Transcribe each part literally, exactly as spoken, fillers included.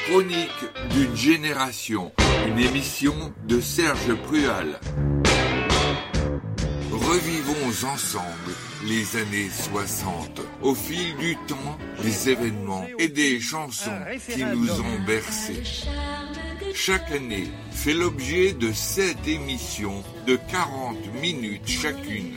Chronique d'une génération, une émission de Serge Prual. Revivons ensemble les années soixante, au fil du temps, des événements et des chansons qui nous ont bercés. Chaque année fait l'objet de sept émissions de quarante minutes chacune.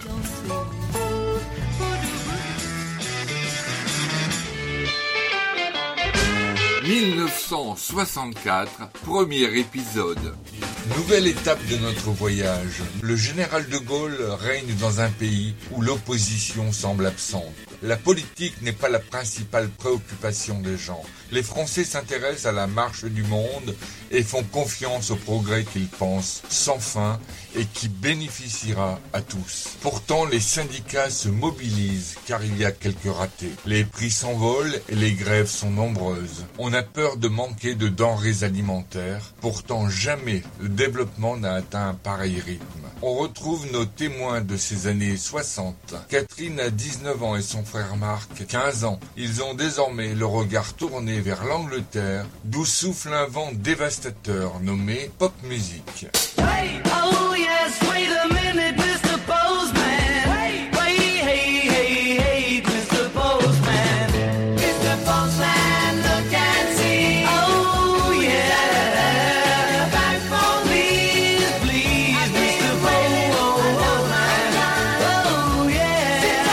mille neuf cent soixante-quatre, premier épisode. Nouvelle étape de notre voyage. Le général de Gaulle règne dans un pays où l'opposition semble absente. La politique n'est pas la principale préoccupation des gens. Les Français s'intéressent à la marche du monde et font confiance au progrès qu'ils pensent sans fin et qui bénéficiera à tous. Pourtant, les syndicats se mobilisent car il y a quelques ratés. Les prix s'envolent et les grèves sont nombreuses. On a peur de manquer de denrées alimentaires. Pourtant, jamais le développement n'a atteint un pareil rythme. On retrouve nos témoins de ces années soixante. Catherine a dix-neuf ans et son frère Marc, quinze ans. Ils ont désormais le regard tourné vers l'Angleterre, d'où souffle un vent dévastateur nommé pop music. Hey, oh yes, wait a minute, mister Postman. Hey, wait, hey, hey, hey, mister Postman. mister Postman, look and see. Oh yeah, back for me, please, mister Postman. Oh yeah,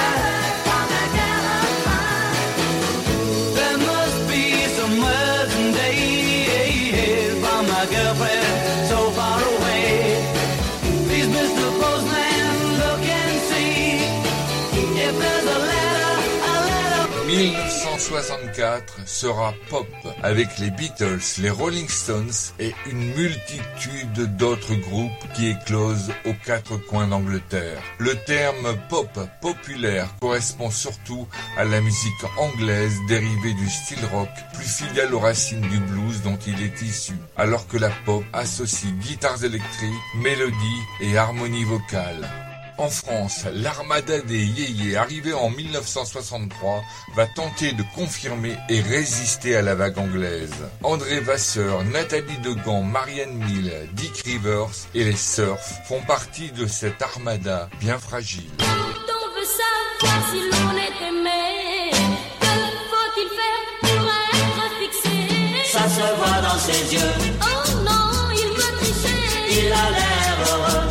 there must be some words days from my girlfriend so far away. Please, mister Postman, look and see if there's a letter, a letter. mille neuf cent soixante-quatre sera pop avec les Beatles, les Rolling Stones et une multitude d'autres groupes qui éclosent aux quatre coins d'Angleterre. Le terme pop populaire correspond surtout à la musique anglaise dérivée du style rock, plus fidèle aux racines du blues dont il est issu, alors que la pop associe guitares électriques, mélodies et harmonies vocales. En France, l'armada des yéyés arrivée en mille neuf cent soixante-trois va tenter de confirmer et résister à la vague anglaise. André Vasseur, Nathalie Degan, Marianne Mille, Dick Rivers et les Surfs font partie de cette armada bien fragile. Quand on veut savoir si l'on est aimé, que faut-il faire pour être fixé? Ça se voit dans ses yeux. Oh non, il veut tricher. Il a l'air heureux.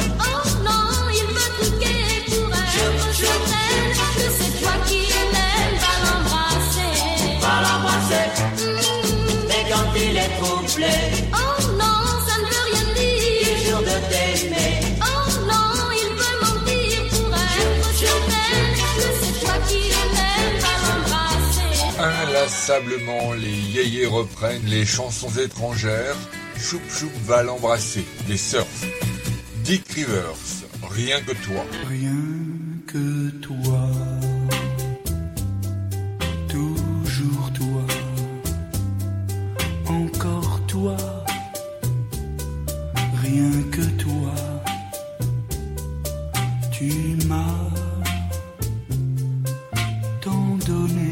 Mais quand il est troublé, oh non, ça ne veut rien dire. Il jure de t'aimer. Oh non, il veut mentir pour être certaine que c'est toi qui l'aimes, va l'embrasser. Inlassablement, les yéyés reprennent les chansons étrangères. Choup Choup va l'embrasser, les Surfs. Dick Rivers, rien que toi. Rien que toi. Toujours toi. Encore toi, rien que toi, tu m'as tant donné,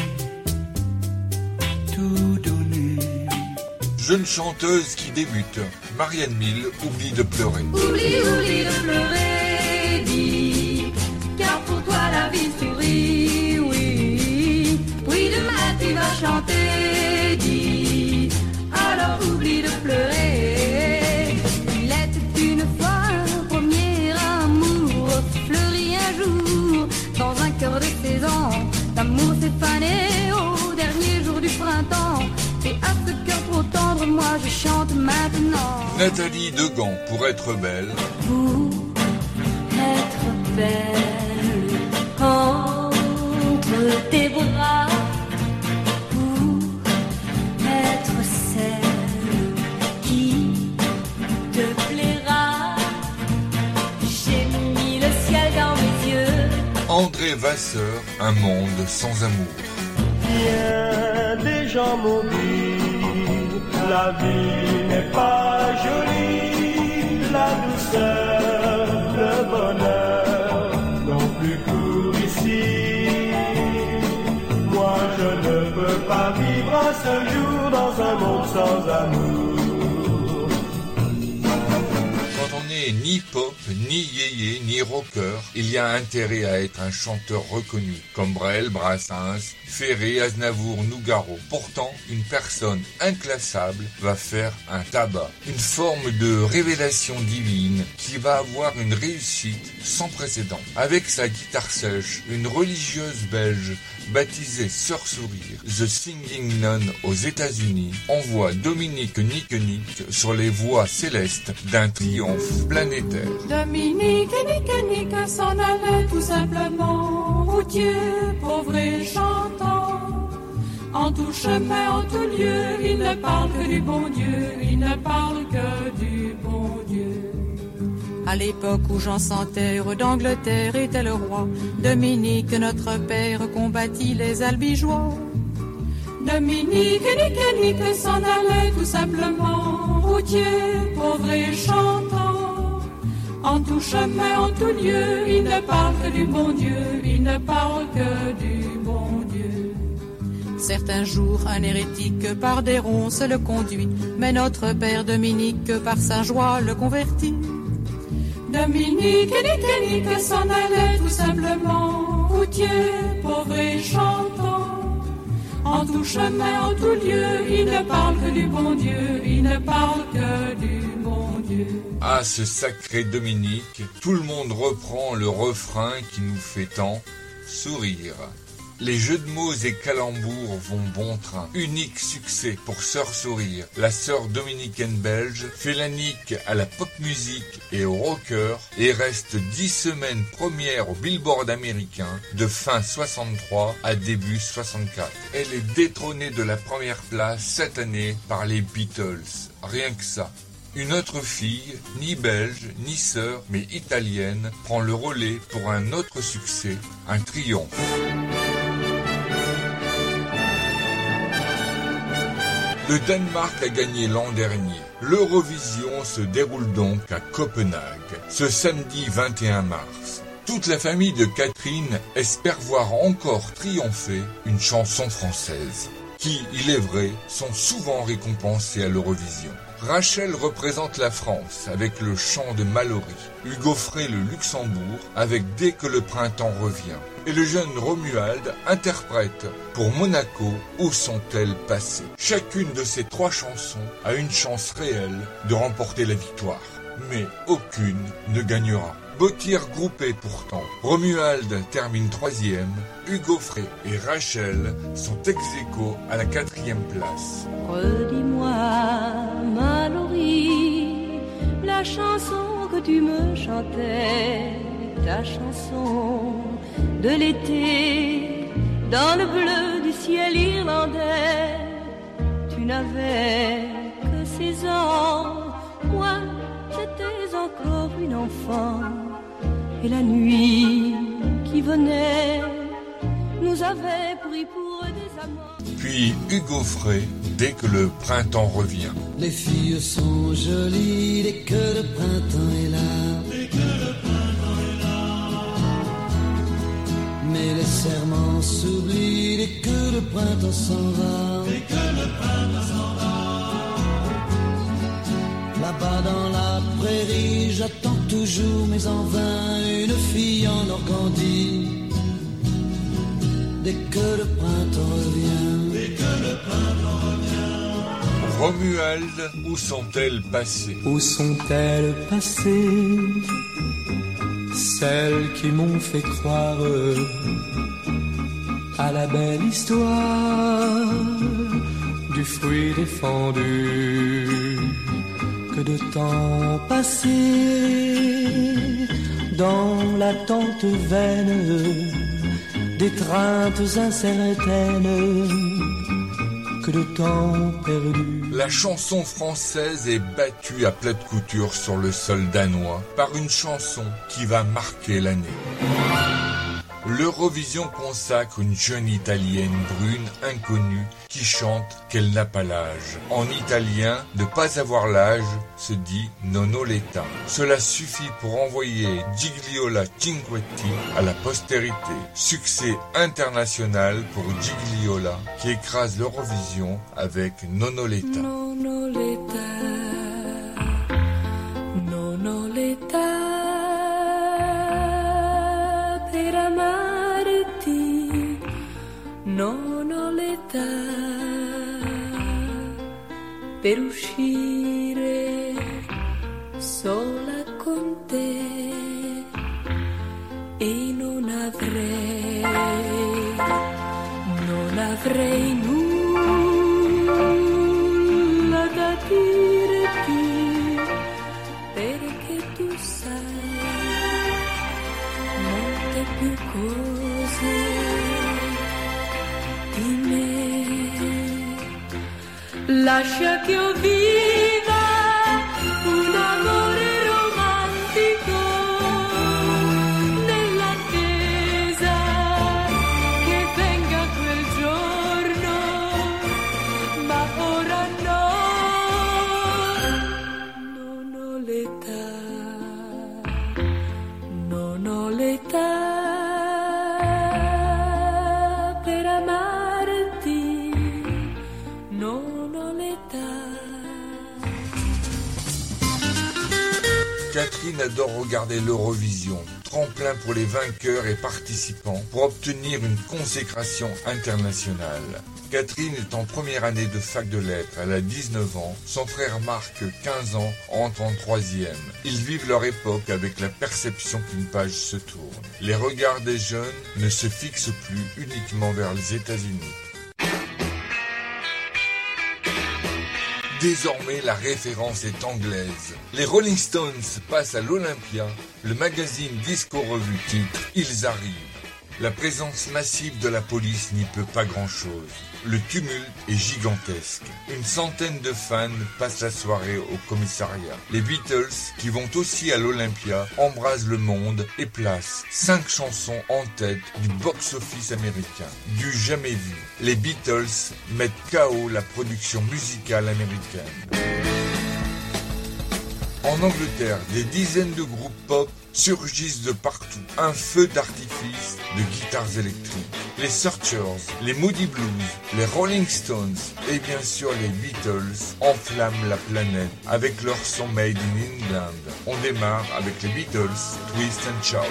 tout donné. Jeune chanteuse qui débute, Marianne Mille oublie de pleurer. Oublie, oublie de pleurer, dis, car pour toi la vie sourit, oui, oui demain tu vas chanter, dis. Alors oublie de pleurer. Il était une fois un premier amour, fleuri un jour dans un cœur de saison. L'amour s'est fané au dernier jour du printemps. Et à ce cœur trop tendre, moi je chante maintenant. Nathalie Degan, pour être belle. Pour être belle entre tes bras. André Vasseur, un monde sans amour. Bien des gens m'ont dit, la vie n'est pas jolie, la douceur, le bonheur, non plus pour ici. Moi je ne peux pas vivre passe un jour dans un monde sans amour. Quand on n'est ni pop, ni yéyé, ni rocker, il y a intérêt à être un chanteur reconnu, comme Brel, Brassens, Ferré, Aznavour, Nougaro. Pourtant, une personne inclassable va faire un tabac, une forme de révélation divine qui va avoir une réussite sans précédent. Avec sa guitare sèche, une religieuse belge baptisée Sœur Sourire, The Singing Nun aux États-Unis, envoie Dominique Nicke-Nick sur les voies célestes d'un triomphe planétaire. Dominique Nicke-Nick s'en allait tout simplement, routier, pauvre et chantant. En tout chemin, en tout lieu, il ne parle que du bon Dieu, il ne parle que du bon Dieu. À l'époque où Jean sans terre d'Angleterre était le roi, Dominique, notre père, combattit les albigeois. Dominique Nicke-Nick s'en allait tout simplement, routier, pauvre et chantant. En tout chemin, en tout lieu, il ne parle que du bon Dieu, il ne parle que du bon Dieu. Certains jours, un hérétique par des ronces le conduit, mais notre père Dominique par sa joie le convertit. Dominique Nicke-Nick s'en allait tout simplement, routier, pauvre et chantant. En tout chemin, en tout lieu, il ne parle que du bon Dieu, il ne parle que du bon Dieu. Ah, ce sacré Dominique, tout le monde reprend le refrain qui nous fait tant sourire. Les jeux de mots et calembours vont bon train. Unique succès pour Sœur Sourire. La sœur dominicaine belge fait la nique à la pop musique et au rocker et reste dix semaines première au Billboard américain de fin soixante-trois à début soixante-quatre. Elle est détrônée de la première place cette année par les Beatles. Rien que ça. Une autre fille, ni belge, ni sœur, mais italienne, prend le relais pour un autre succès, un triomphe. Le Danemark a gagné l'an dernier. L'Eurovision se déroule donc à Copenhague, ce samedi vingt et un mars. Toute la famille de Catherine espère voir encore triompher une chanson française, qui, il est vrai, sont souvent récompensées à l'Eurovision. Rachel représente la France avec le chant de Mallory, Hugo Frey le Luxembourg avec Dès que le printemps revient, et le jeune Romuald interprète pour Monaco Où sont-elles passées. Chacune de ces trois chansons a une chance réelle de remporter la victoire, mais aucune ne gagnera. Beau tir groupé pourtant. Romuald termine troisième, Hugo Frey et Rachel sont ex-aequo à la quatrième place. Redis-moi, Mallory, la chanson que tu me chantais, ta chanson de l'été, dans le bleu du ciel irlandais. Tu n'avais que seize ans, moi j'étais encore une enfant. Et la nuit qui venait nous avait pris pour des amants. Puis Hugo Frey, Dès que le printemps revient. Les filles sont jolies dès que le printemps est là. Dès que le printemps est là. Mais les serments s'oublient dès que le printemps s'en va. Dès que le printemps s'en va. Là-bas dans la prairie, j'attends toujours, mais en vain, une fille en Normandie. Dès que le printemps revient, dès que le printemps revient. Romuald, où sont-elles passées? Où sont-elles passées, celles qui m'ont fait croire à la belle histoire du fruit défendu? Que de temps passé dans l'attente vaine d'étreintes incertaines, que de temps perdu. La chanson française est battue à plate couture sur le sol danois par une chanson qui va marquer l'année. L'Eurovision consacre une jeune italienne brune inconnue qui chante qu'elle n'a pas l'âge. En italien, ne pas avoir l'âge se dit nonoletta. Cela suffit pour envoyer Gigliola Cinquetti à la postérité. Succès international pour Gigliola qui écrase l'Eurovision avec Nonoletta. Nonoletta, nonoletta, per amarti, nonoletta, per uscire sola con te e non avrei, non avrei nulla da dirti, perché tu sai molte più cose di me. Lascia che io viva un amore romantico nell'attesa che venga quel giorno, ma ora no, non ho l'età, non ho l'età per amarti, non ho l'età. Catherine adore regarder l'Eurovision, tremplin pour les vainqueurs et participants pour obtenir une consécration internationale. Catherine est en première année de fac de lettres, elle a dix-neuf ans, son frère Marc, quinze ans, entre en troisième. Ils vivent leur époque avec la perception qu'une page se tourne. Les regards des jeunes ne se fixent plus uniquement vers les États-Unis. Désormais, la référence est anglaise. Les Rolling Stones passent à l'Olympia, le magazine Disco Revue titre « Ils arrivent ». La présence massive de la police n'y peut pas grand-chose. Le tumulte est gigantesque. Une centaine de fans passent la soirée au commissariat. Les Beatles, qui vont aussi à l'Olympia, embrasent le monde et placent cinq chansons en tête du box-office américain. Du jamais vu. Les Beatles mettent K O la production musicale américaine. En Angleterre, des dizaines de groupes pop surgissent de partout. Un feu d'artifice de guitares électriques. Les Searchers, les Moody Blues, les Rolling Stones et bien sûr les Beatles enflamment la planète avec leur son Made in England. On démarre avec les Beatles, Twist and Shout.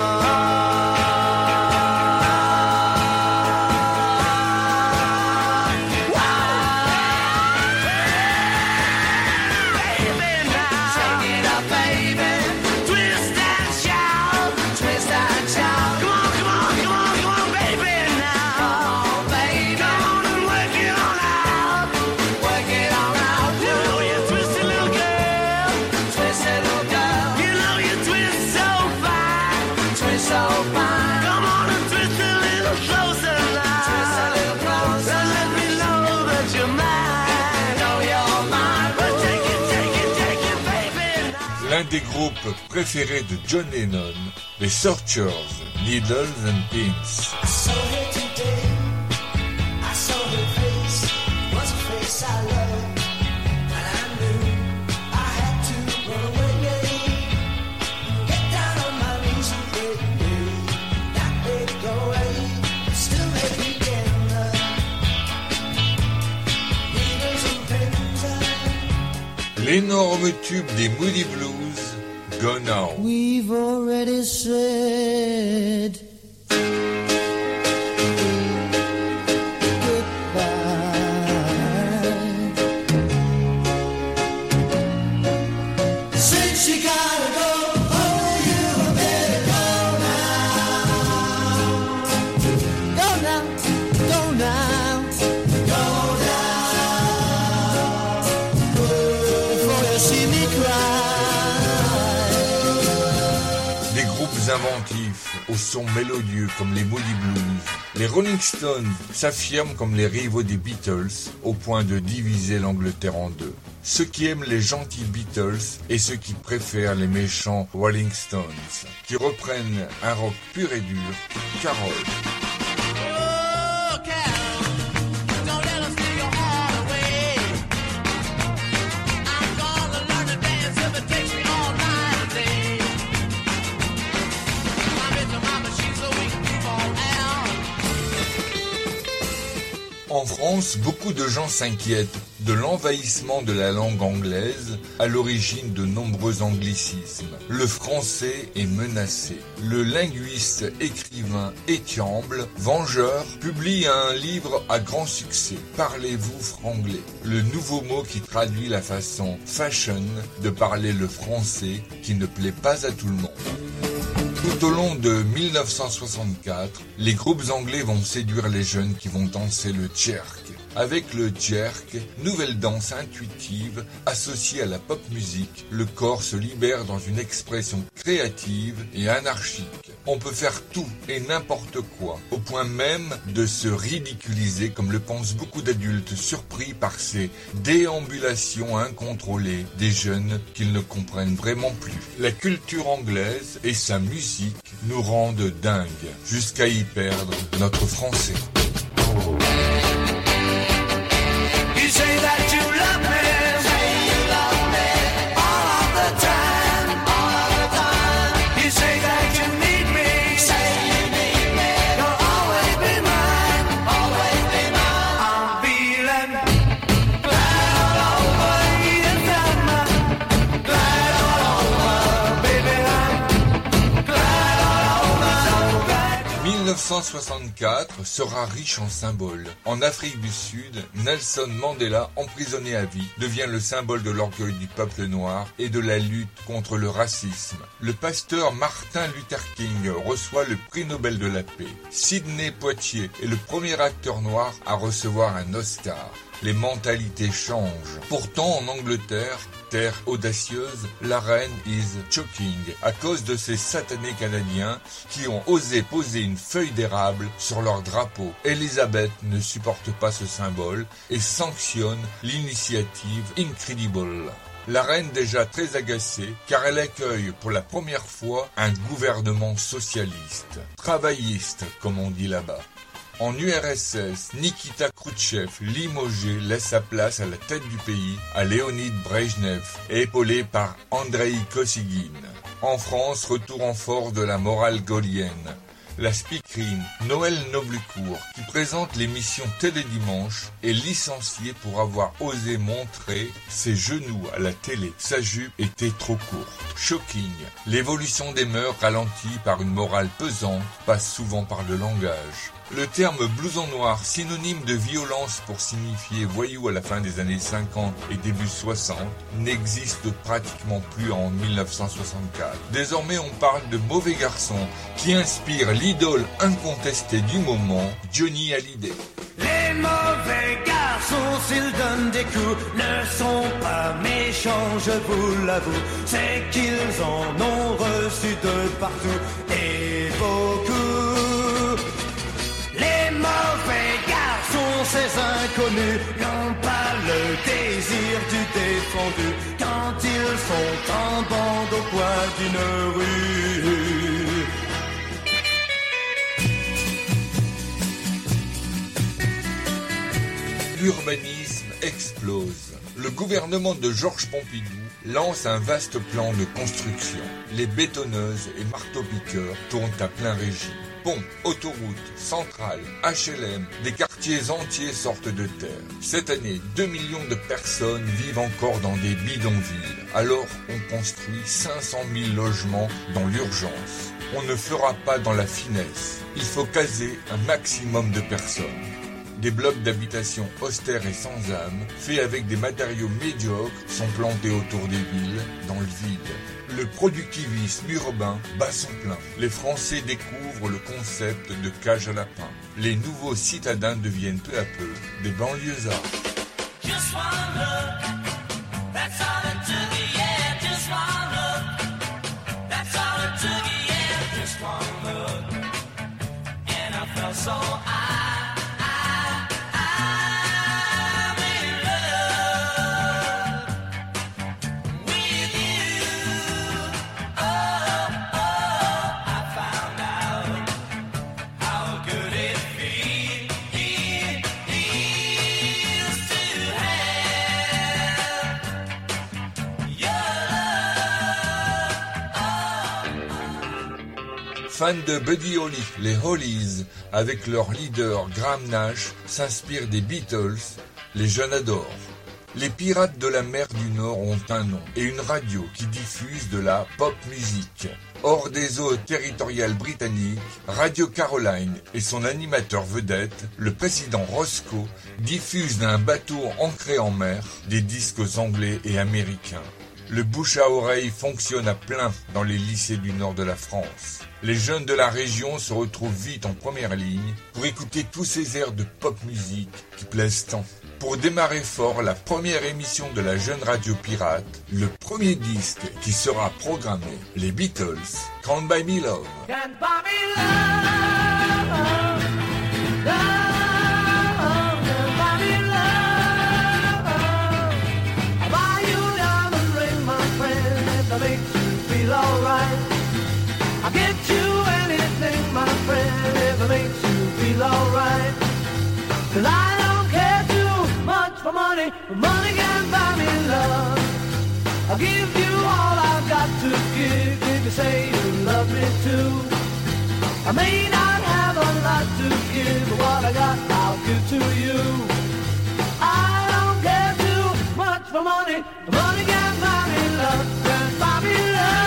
L'un des groupes préférés de John Lennon, les Searchers, Needles and Pins. L'énorme tube des Moody Blues, Go Now. We've already said goodbye. Since you gotta go, oh, you better go now. Go now, go now, go now. Before you see me cry. Des groupes inventifs, au son mélodieux comme les Moody Blues. Les Rolling Stones s'affirment comme les rivaux des Beatles, au point de diviser l'Angleterre en deux. ceux qui aiment les gentils Beatles et ceux qui préfèrent les méchants Rolling Stones, qui reprennent un rock pur et dur, Carole. En France, beaucoup de gens s'inquiètent de l'envahissement de la langue anglaise à l'origine de nombreux anglicismes. Le français est menacé. Le linguiste écrivain Etiamble, vengeur, publie un livre à grand succès, Parlez-vous franglais, le nouveau mot qui traduit la façon fashion de parler le français qui ne plaît pas à tout le monde. Tout au long de mille neuf cent soixante-quatre, les groupes anglais vont séduire les jeunes qui vont danser le jerk. Avec le jerk, nouvelle danse intuitive associée à la pop musique, le corps se libère dans une expression créative et anarchique. On peut faire tout et n'importe quoi, au point même de se ridiculiser comme le pensent beaucoup d'adultes surpris par ces déambulations incontrôlées des jeunes qu'ils ne comprennent vraiment plus. La culture anglaise et sa musique nous rendent dingues, jusqu'à y perdre notre français. You say that you love me, say you love me all of the time, all of the time. You say that you need me, say you need me. You'll always be mine, always be mine. I'm feeling glad all over, yes I'm glad all over, baby I'm glad all over, so glad. mille neuf cent soixante-quatre sera riche en symboles. En Afrique du Sud, Nelson Mandela, emprisonné à vie, devient le symbole de l'orgueil du peuple noir et de la lutte contre le racisme. Le pasteur Martin Luther King reçoit le prix Nobel de la paix. Sidney Poitier est le premier acteur noir à recevoir un Oscar. Les mentalités changent. Pourtant, en Angleterre, terre audacieuse, la reine is choking à cause de ces satanés canadiens qui ont osé poser une feuille d'érable sur leur drapeau. Elizabeth ne supporte pas ce symbole et sanctionne l'initiative Incredible. La reine déjà très agacée car elle accueille pour la première fois un gouvernement socialiste, travailliste comme on dit là-bas. En U R S S, Nikita Khrouchtchev, limogé, laisse sa place à la tête du pays à Léonid Brejnev, épaulé par Andreï Kosygin. En France, retour en force de la morale gaullienne. La speakerine Noël Noblecourt, qui présente l'émission Télédimanche, est licenciée pour avoir osé montrer ses genoux à la télé. Sa jupe était trop courte. Shocking. L'évolution des mœurs ralentie par une morale pesante passe souvent par le langage. Le terme blouson noir, synonyme de violence pour signifier voyou à la fin des années cinquante et début soixante, n'existe pratiquement plus en mille neuf cent soixante-quatre. Désormais, on parle de mauvais garçon qui inspire l'idole incontestée du moment, Johnny Hallyday. Les mauvais garçons, s'ils donnent des coups, ne sont pas méchants, je vous l'avoue. C'est qu'ils en ont reçu de partout et beaucoup. Les mauvais garçons, ces inconnus, n'ont pas le désir du défendu quand ils sont en bande au coin d'une rue. L'urbanisme explose. Le gouvernement de Georges Pompidou lance un vaste plan de construction. Les bétonneuses et marteaux-piqueurs tournent à plein régime. Ponts, autoroutes, centrales, H L M, des quartiers entiers sortent de terre. Cette année, deux millions de personnes vivent encore dans des bidonvilles. Alors, on construit cinq cent mille logements dans l'urgence. On ne fera pas dans la finesse. Il faut caser un maximum de personnes. Des blocs d'habitation austères et sans âme, faits avec des matériaux médiocres, sont plantés autour des villes, dans le vide. Le productivisme urbain bat son plein. Les Français découvrent le concept de cage à lapin. Les nouveaux citadins deviennent peu à peu des banlieusards. Just one look, that's all it took, yeah, just one look, that's all it took, yeah, just one look, and I felt so I, I, I'm in love. Fan de Buddy Holly, les Hollies, avec leur leader Graham Nash, s'inspirent des Beatles, les jeunes adorent. Les Pirates de la mer du Nord ont un nom et une radio qui diffuse de la pop musique. Hors des eaux territoriales britanniques, Radio Caroline et son animateur vedette, le président Roscoe, diffusent d'un bateau ancré en mer des disques anglais et américains. Le bouche à oreille fonctionne à plein dans les lycées du nord de la France. Les jeunes de la région se retrouvent vite en première ligne pour écouter tous ces airs de pop musique qui plaisent tant. Pour démarrer fort la première émission de la jeune radio pirate, le premier disque qui sera programmé, les Beatles, Can't Buy Me Love. Can't buy me love, love, can't buy me love. I'll buy you a diamond ring, my friend, if that makes you feel alright. I'll get you anything, my friend, if it makes you feel alright. 'Cause I don't care too much for money, but money can't buy me love. I'll give you all I've got to give if you say you love me too. I may not have a lot to give, but what I got I'll give to you. I don't care too much for money, but money can't buy me love, can't buy me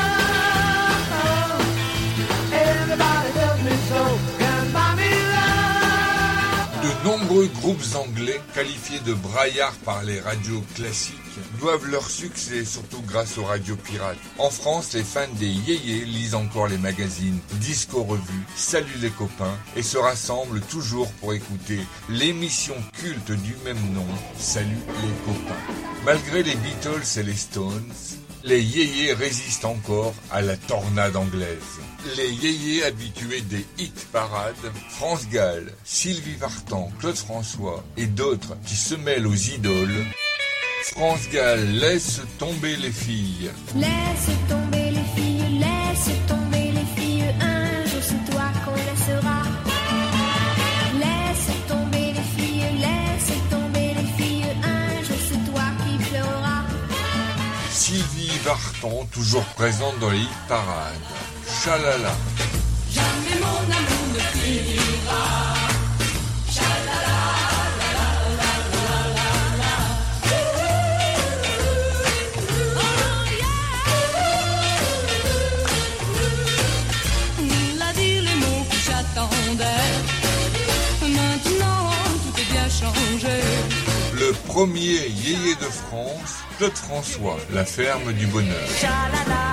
love. Everybody tells me so, can't buy me love. De nombreux groupes anglais, qualifiés de braillards par les radios classiques, doivent leur succès surtout grâce aux radios pirates. En France, les fans des yéyés lisent encore les magazines, Disco Revue, Salut les copains, et se rassemblent toujours pour écouter l'émission culte du même nom, Salut les copains. Malgré les Beatles et les Stones, les yéyés résistent encore à la tornade anglaise. Les yéyés habitués des hit parades, France Gall, Sylvie Vartan, Claude François et d'autres qui se mêlent aux idoles. France Gall, laisse tomber les filles. Laisse tomber les filles, laisse tomber les filles, un jour c'est toi qu'on laissera. Laisse tomber les filles, laisse tomber les filles, un jour c'est toi qui pleureras. Sylvie Vartan, toujours présente dans les hit parades. Chalala. Jamais mon amour ne finira. Chalala, la la la la la la. Oh yeah. Il a dit les mots que j'attendais. Maintenant tout est bien changé. Le premier yéyé de France, Claude François, la ferme du bonheur. Chalala,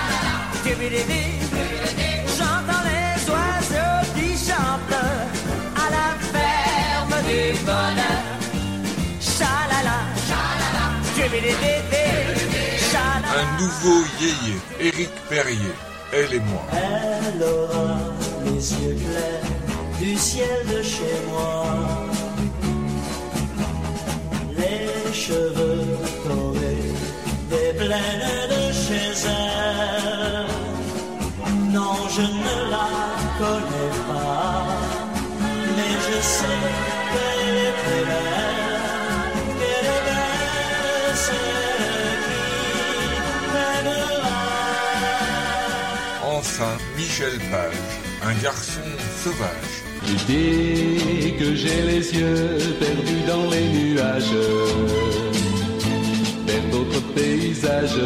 j'entends les oiseaux qui chantent à la ferme du bonheur. Chalala, chalala, Un nouveau yéyé, Éric Perrier, Elle et moi. Elle aura les yeux clairs du ciel de chez moi, les cheveux dorés des plaines de chez elle. Non, je ne la connais pas, mais je sais qu'elle est très belle, qu'elle est belle, celle qui m'aimera. Enfin, Michel Page, un garçon sauvage. Et dès que j'ai les yeux perdus dans les nuages, vers d'autres paysages,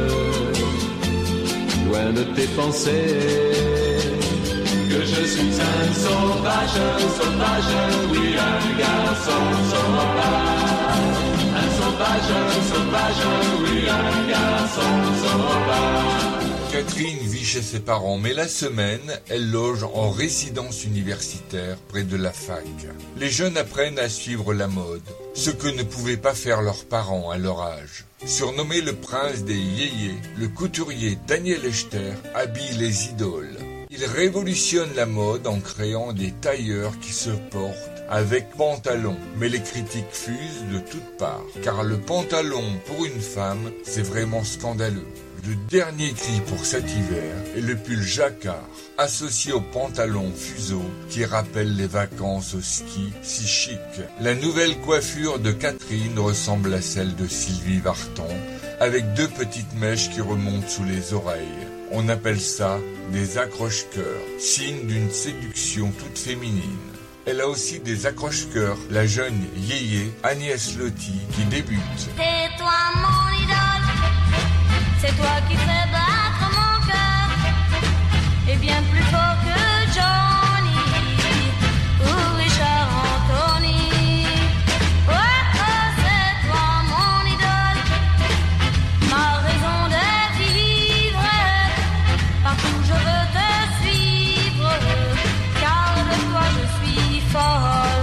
loin de tes pensées, que je suis un sauvage, sauvage, oui, un garçon sauvage, un sauvage, sauvage, oui, un garçon sauvage. Catherine vit chez ses parents, mais la semaine, elle loge en résidence universitaire près de la fac. Les jeunes apprennent à suivre la mode, ce que ne pouvaient pas faire leurs parents à leur âge. Surnommé le prince des yéyés, le couturier Daniel Echter habille les idoles. Il révolutionne la mode en créant des tailleurs qui se portent avec pantalon. Mais les critiques fusent de toutes parts, car le pantalon pour une femme, c'est vraiment scandaleux. Le dernier cri pour cet hiver est le pull jacquard, associé au pantalon fuseau qui rappelle les vacances au ski si chic. La nouvelle coiffure de Catherine ressemble à celle de Sylvie Vartan, avec deux petites mèches qui remontent sous les oreilles. On appelle ça des accroche-cœurs, signe d'une séduction toute féminine. Elle a aussi des accroche-cœurs, la jeune yéyé Agnès Lotti qui débute. C'est toi mon idole, c'est toi qui fais battre mon cœur, et bien plus fort que Johnny ou Richard Anthony. Oh, oh, c'est toi mon idole, ma raison de vivre, partout je veux te suivre, car de toi je suis folle.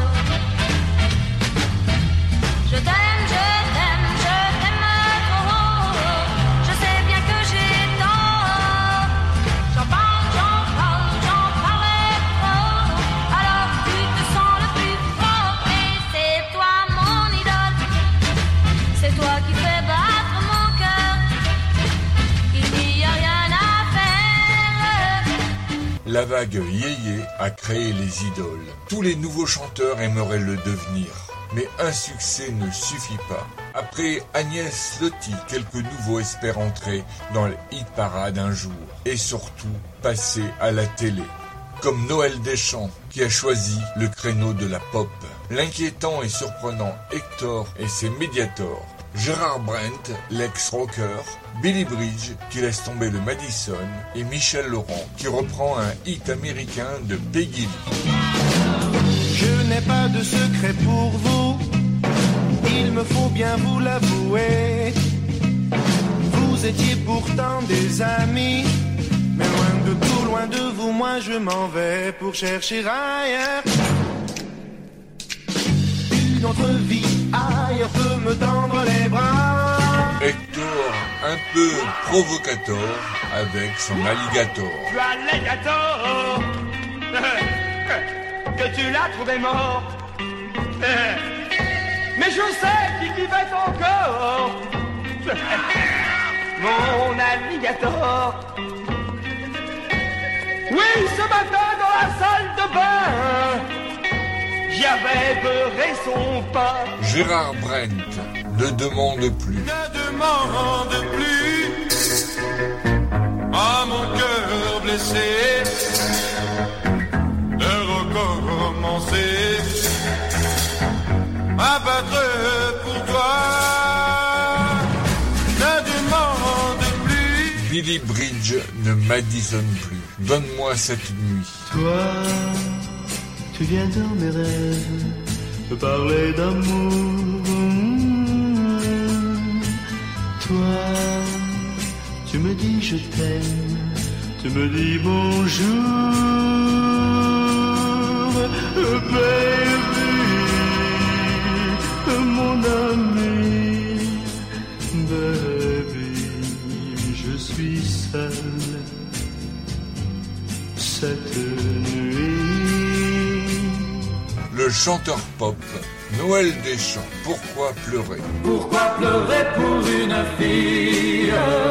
Je t'aime, je t'aime, je t'aime trop. Je sais bien que j'ai tort. J'en parle, j'en parle, j'en parle trop. Alors tu te sens le plus fort. Et c'est toi mon idole. C'est toi qui fais battre mon cœur. Il n'y a rien à faire. La vague yéyé a créé les idoles. Tous les nouveaux chanteurs aimeraient le devenir. Mais un succès ne suffit pas. Après Agnès Lotti, quelques nouveaux espèrent entrer dans le hit parade un jour. Et surtout, passer à la télé. Comme Noël Deschamps, qui a choisi le créneau de la pop. L'inquiétant et surprenant Hector et ses Mediators. Gérard Brent, l'ex-rocker. Billy Bridge, qui laisse tomber le Madison. Et Michel Laurent, qui reprend un hit américain de Peggy Lee. Je n'ai pas de secret pour vous, il me faut bien vous l'avouer. Vous étiez pourtant des amis, mais loin de tout, loin de vous, moi je m'en vais pour chercher ailleurs. Une autre vie ailleurs peut me tendre les bras. Hector, un peu provocateur, avec son alligator. Tu as l'alligator que tu l'as trouvé mort. Mais je sais qui qui fait ton corps. Mon alligator. Oui, ce matin dans la salle de bain, j'avais beurré son pain. Gérard Brent ne demande plus. Ne demande plus à mon cœur blessé de recommencer à battre pour toi. Ne demande plus. Billy Bridge ne m'addisonne plus. Donne-moi cette nuit. Toi, tu viens dans mes rêves me parler d'amour. Toi, tu me dis je t'aime, tu me dis bonjour, baby, mon ami, baby, je suis seul cette nuit. Le chanteur pop, Noël Deschamps, pourquoi pleurer? Pourquoi pleurer pour une fille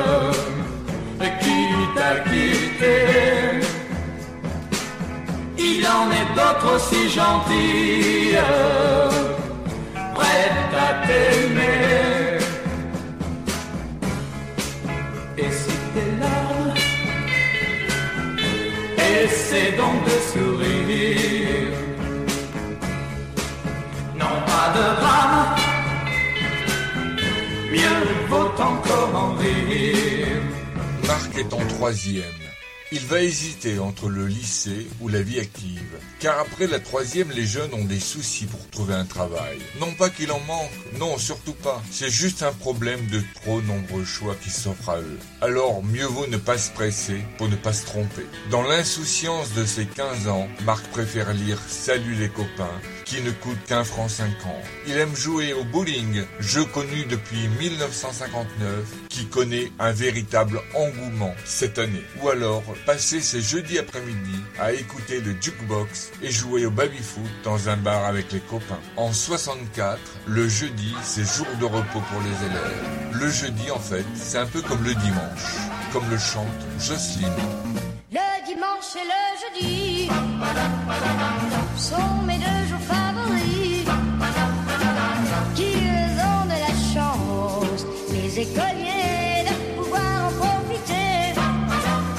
qui t'a quitté? Il en est d'autres aussi gentilles, prêtes à t'aimer. Et si tes larmes, essaie donc de sourire. Non, pas de drame, mieux vaut encore en rire. Marc est en troisième. Il va hésiter entre le lycée ou la vie active. Car après la troisième, les jeunes ont des soucis pour trouver un travail. Non pas qu'il en manque, non, surtout pas. C'est juste un problème de trop nombreux choix qui s'offrent à eux. Alors, mieux vaut ne pas se presser pour ne pas se tromper. Dans l'insouciance de ses quinze ans, Marc préfère lire « Salut les copains » qui ne coûte qu'un franc cinquante. Il aime jouer au bowling, jeu connu depuis mille neuf cent cinquante-neuf, qui connaît un véritable engouement cette année. Ou alors, passer ses jeudis après-midi à écouter le jukebox et jouer au baby-foot dans un bar avec les copains. En soixante-quatre, le jeudi, c'est jour de repos pour les élèves. Le jeudi, en fait, c'est un peu comme le dimanche, comme le chante Jocelyne. Le dimanche et le jeudi sont mes deux jours favoris. Qu'ils ont de la chance, les écoliers, de pouvoir en profiter.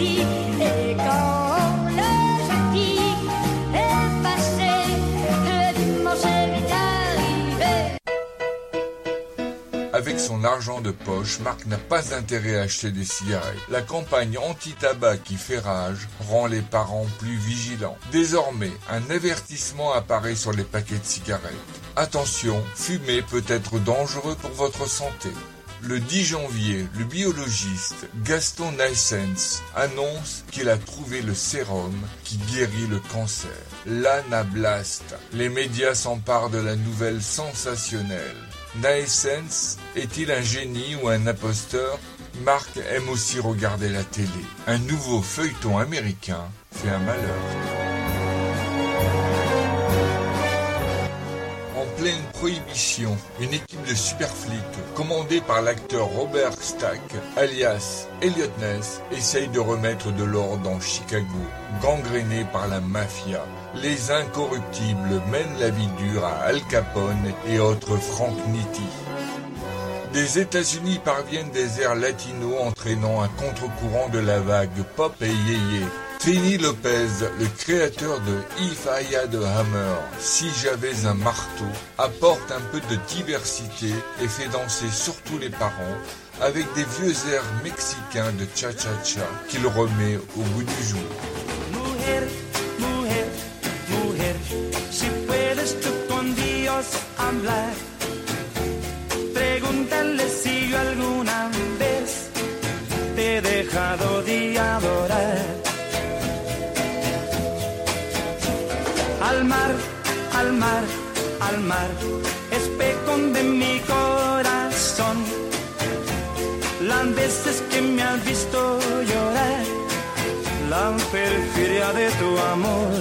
midi. Et quand le jeudi est passé, le dimanche est vite arrivé. Avec son argent de poche, Marc n'a pas intérêt à acheter des cigarettes. La campagne anti-tabac qui fait rage rend les parents plus vigilants. Désormais, un avertissement apparaît sur les paquets de cigarettes. Attention, fumer peut être dangereux pour votre santé. Le dix janvier, le biologiste Gaston Naessens annonce qu'il a trouvé le sérum qui guérit le cancer, l'Anablast. Les médias s'emparent de la nouvelle sensationnelle. Naessens est-il un génie ou un imposteur? Marc aime aussi regarder la télé. Un nouveau feuilleton américain fait un malheur. En pleine prohibition, une équipe de super flics, commandée par l'acteur Robert Stack, alias Elliot Ness, essaye de remettre de l'ordre dans Chicago, gangréné par la mafia. Les incorruptibles mènent la vie dure à Al Capone et autres Frank Nitti. Des États-Unis parviennent des airs latinos entraînant un contre-courant de la vague pop et yéyé. Trini Lopez, le créateur de If I Had a Hammer, Si j'avais un marteau, apporte un peu de diversité et fait danser surtout les parents avec des vieux airs mexicains de cha-cha-cha qu'il remet au goût du jour. Mujer, mujer, mujer, si puedes tú con Dios hablar, pregúntale si yo alguna vez te he dejado de adorar. Al mar, al mar, al mar, espejo de mi corazón. Las veces que me has visto llorar, la perfidia de tu amor.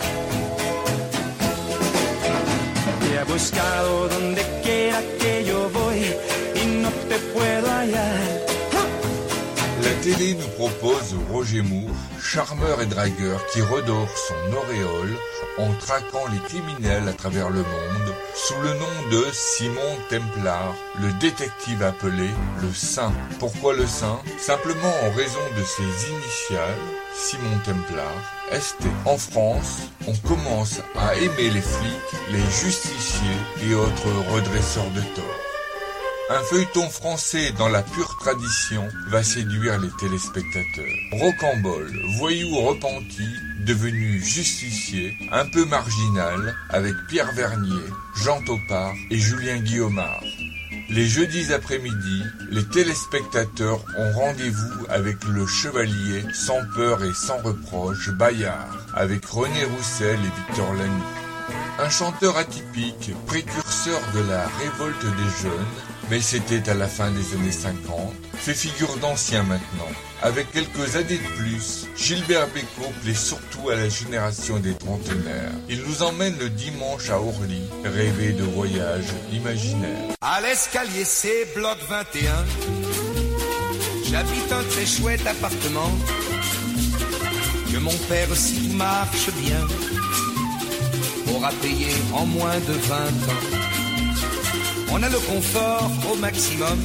Te he buscado donde quiera que yo voy y no te puedo hallar. La télé nous propose Roger Moore, charmeur et dragueur qui redore son auréole en traquant les criminels à travers le monde sous le nom de Simon Templar, le détective appelé le Saint. Pourquoi le Saint? Simplement en raison de ses initiales, Simon Templar, S T. En France, on commence à aimer les flics, les justiciers et autres redresseurs de tort. Un feuilleton français dans la pure tradition va séduire les téléspectateurs. Rocambole, voyou repenti, devenu justicier, un peu marginal, avec Pierre Vernier, Jean Topard et Julien Guillaumard. Les jeudis après-midi, les téléspectateurs ont rendez-vous avec le chevalier sans peur et sans reproche Bayard, avec René Roussel et Victor Lanoux. Un chanteur atypique, précurseur de la révolte des jeunes, mais c'était à la fin des années cinquante, fait figure d'ancien maintenant. Avec quelques années de plus, Gilbert Bécaud plaît surtout à la génération des trentenaires. Il nous emmène le dimanche à Orly, rêver de voyage imaginaire. À l'escalier C, bloc vingt et un, j'habite un très chouette appartement que mon père, si tout marche bien, aura payé en moins de vingt ans. On a le confort au maximum,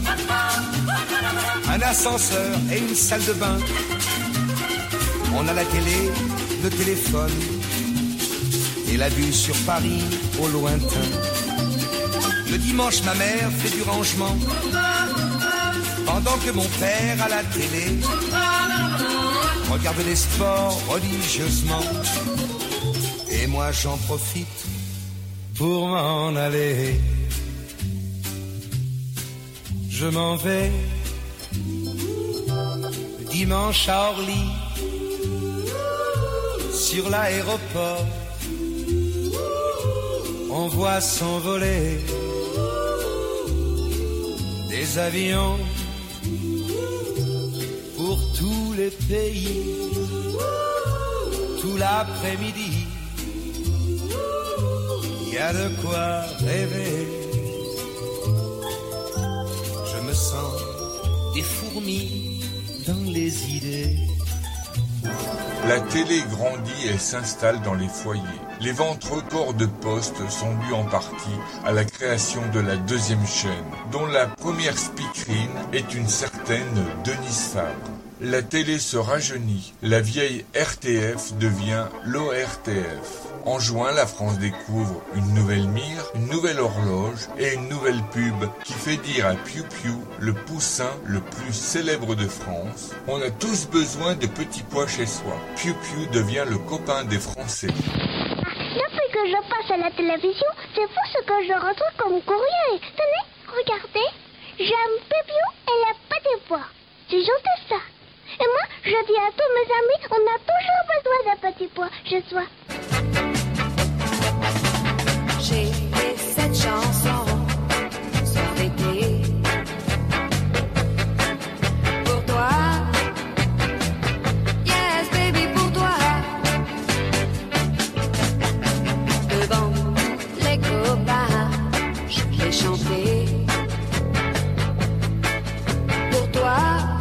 un ascenseur et une salle de bain. On a la télé, le téléphone et la vue sur Paris au lointain. Le dimanche, ma mère fait du rangement, pendant que mon père à la télé regarde les sports religieusement. Et moi j'en profite pour m'en aller. Je m'en vais dimanche à Orly, sur l'aéroport. On voit s'envoler des avions pour tous les pays, tout l'après-midi. Il y a de quoi rêver. Je me sens des fourmis dans les idées. La télé grandit et s'installe dans les foyers. Les ventes records de postes sont dues en partie à la création de la deuxième chaîne, dont la première speakerine est une certaine Denise Fabre. La télé se rajeunit. La vieille R T F devient l'O R T F. En juin, la France découvre une nouvelle mire, une nouvelle horloge et une nouvelle pub qui fait dire à Piu Piu, le poussin le plus célèbre de France, on a tous besoin de petits pois chez soi. Piu Piu devient le copain des Français. Depuis que je passe à la télévision, c'est fou ce que je retrouve comme courrier. Tenez, regardez. J'aime Piu Piu et les petits pois. C'est gentil ça. Et moi, je dis à tous mes amis, on a toujours besoin de petits pois chez soi. J'ai fait cette chanson sur l'été pour toi, yes baby pour toi, devant les copains je l'ai chanté pour toi,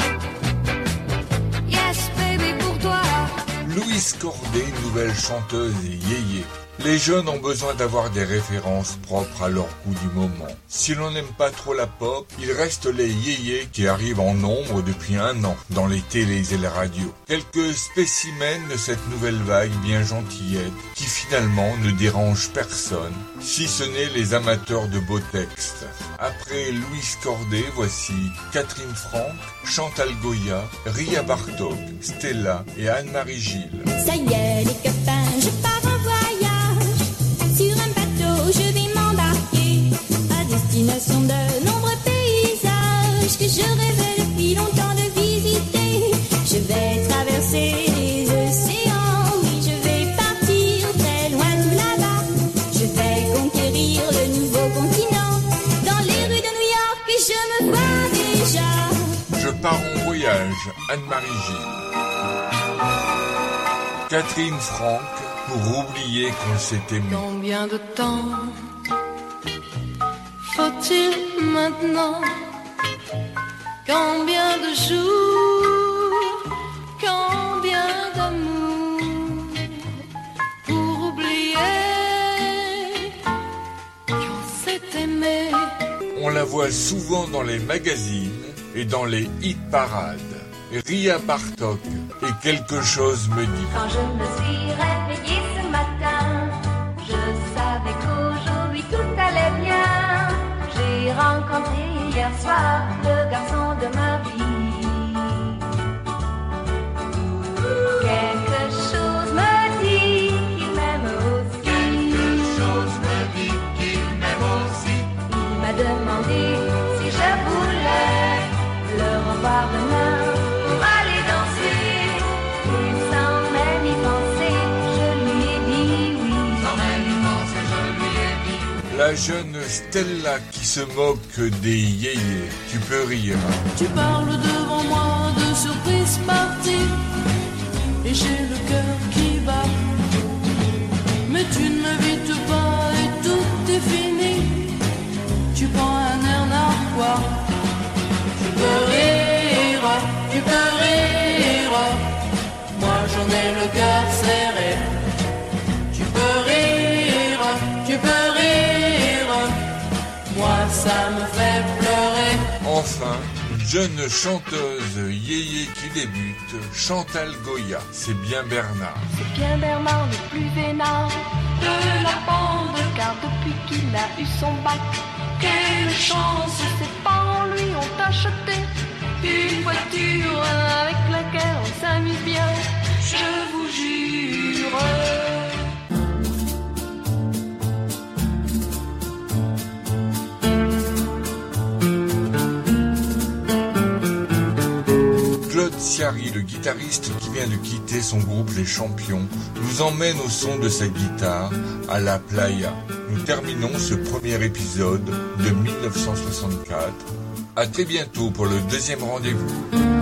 yes baby pour toi. Louise Corday, nouvelle chanteuse et yéyé. Les jeunes ont besoin d'avoir des références propres à leur goût du moment. Si l'on n'aime pas trop la pop, il reste les yéyés qui arrivent en nombre depuis un an dans les télés et les radios. Quelques spécimens de cette nouvelle vague bien gentillette qui finalement ne dérange personne, si ce n'est les amateurs de beaux textes. Après Louise Corday, voici Catherine Franck, Chantal Goya, Ria Bartók, Stella et Anne-Marie Gilles. Ça y est les copains, je pars en voyage. Sur un bateau, je vais m'embarquer à destination de nombreux paysages que je rêvais depuis longtemps de visiter. Je vais traverser les océans, oui, je vais partir très loin tout là-bas. Je vais conquérir le nouveau continent. Dans les rues de New York, je me vois déjà. Je pars en voyage, Anne-Marie Gilles. Catherine Franck, pour oublier qu'on s'est aimé. Combien de temps faut-il maintenant? Combien de jours? Combien d'amour pour oublier qu'on s'est aimé? On la voit souvent dans les magazines et dans les hit-parades. Ria Bartók et quelque chose me dit. Quand je me suis réveillée ce matin, je savais qu'aujourd'hui tout allait bien. J'ai rencontré hier soir le garçon de ma vie. Quelque chose me dit qu'il m'aime aussi. Quelque chose me dit qu'il m'aime aussi. Il m'a demandé si je voulais le revoir demain. La jeune Stella qui se moque des yéyés. Tu peux rire. Tu parles devant moi de surprise partie et j'ai le cœur qui bat. Mais tu ne m'évites pas et tout est fini. Tu prends un air narquois. Tu peux rire, tu peux rire. Moi j'en ai le cœur serré. Tu peux rire, tu peux rire. Moi ça me fait pleurer. Enfin, une jeune chanteuse yéyé qui débute, Chantal Goya. C'est bien Bernard. C'est bien Bernard le plus vénard de la bande, car depuis qu'il a eu son bac, quelle chance, ses parents lui ont acheté une voiture avec laquelle on s'amuse bien, je vous jure. Claude Ciary, le guitariste qui vient de quitter son groupe Les Champions, nous emmène au son de sa guitare à la playa. Nous terminons ce premier épisode de mille neuf cent soixante-quatre. À très bientôt pour le deuxième rendez-vous.